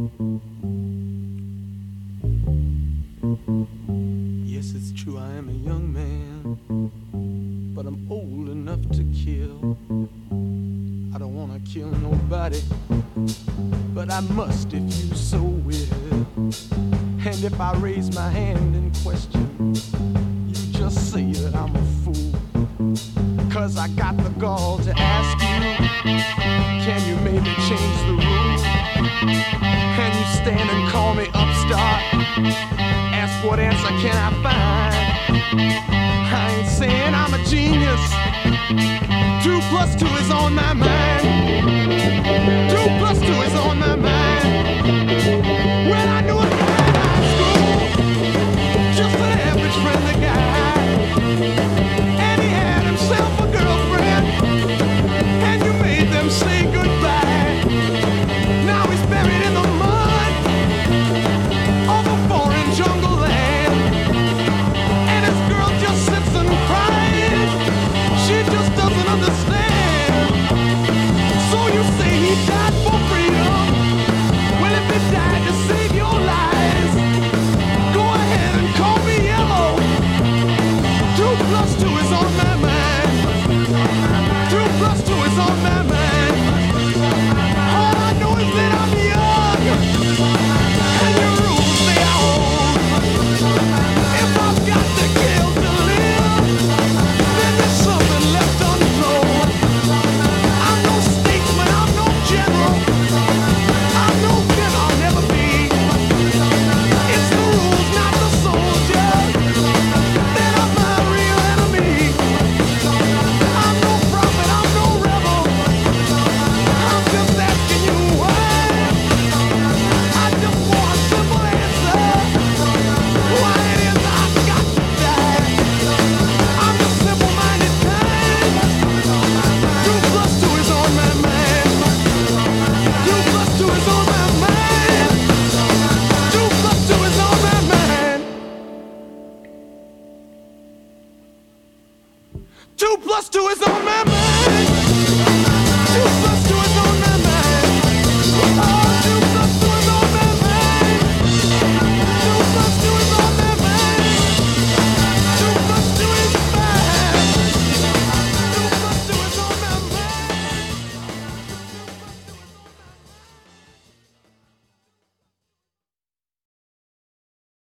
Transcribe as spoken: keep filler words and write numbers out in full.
Yes, it's true, I am a young man, but I'm old enough to kill. I don't wanna kill nobody, but I must if you so will. And if I raise my hand in question, you just say that I'm a fool. Cause I got the gall to ask you, can you maybe change the rules? Can you stand and call me upstart? Ask what answer can I find? I ain't saying I'm a genius. Two plus two is on my mind. Two plus two is on my mind. Well, I knew a guy in high school, just an average friendly guy, and he had himself a girlfriend, and you made them say goodbye. Now he's buried in the mud of a foreign jungle land, and his girl just sits and cries. She just doesn't understand. So you say he died for freedom. Well, if he died to save your lives, go ahead and call me yellow. Two plus two is on my mind. Two plus two is on my mind. All I know is that I'm young, and your rules they are old. If I've got to kill to live, then there's something left untold. I'm no statesman, I'm no general, I'm no kin, I'll never be. It's the rules, not the soldiers, that are my real enemy. I'm no prophet, I'm no rebel, I'm just asking you why. I just want a simple answer, why it is I've got to die. I'm a simple-minded kind. Two plus two is on my mind. Two plus two is on my mind. Two plus two is on my mind. Two plus two is on my mind.